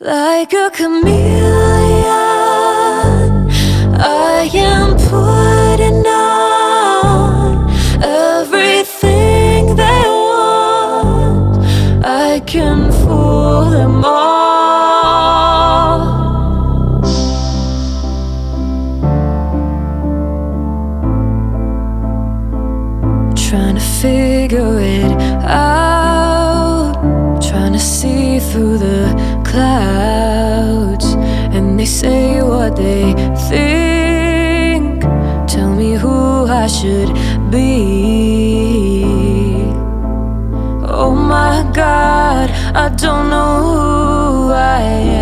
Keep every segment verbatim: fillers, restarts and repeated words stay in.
Like a chameleon, I am putting on everything they want. I can fool them all. Trying to figure it out, trying to see through the clouds, and they say what they think. Tell me who I should be. Oh my God, I don't know who I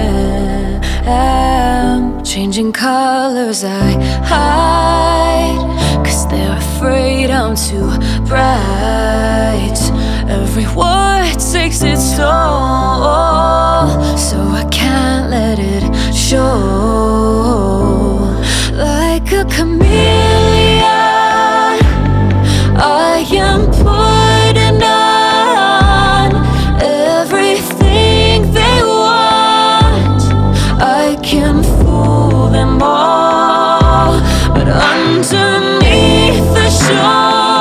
am. Changing colors I hide, 'cause they're afraid I'm too bright. Every word takes its toll, so I can't let it show. Like a chameleon, I am putting on everything they want. I can fool them all, but underneath the show,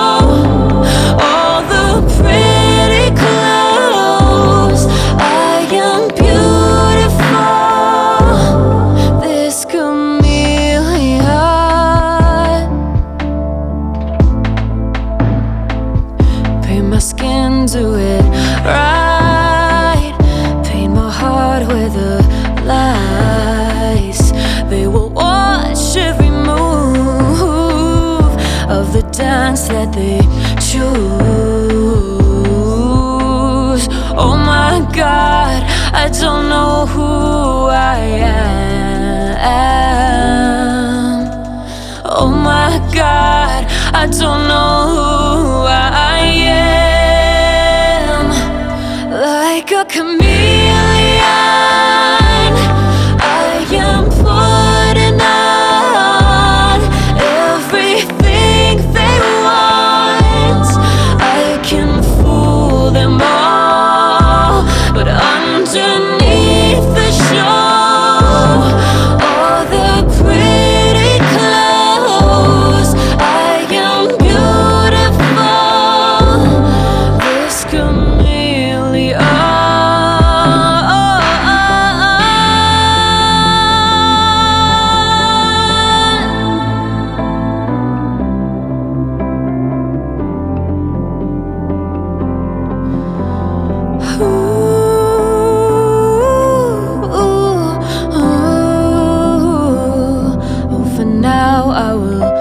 skin, do it right. Paint my heart with the lies. They will watch every move of the dance that they choose. Oh my God, I don't know who I am. Oh my God, I don't know who I am. Like a chameleon, I am putting on everything they want. I can fool them all, but underneath the show, all the pretty clothes, I am beautiful. This chameleon. For now I will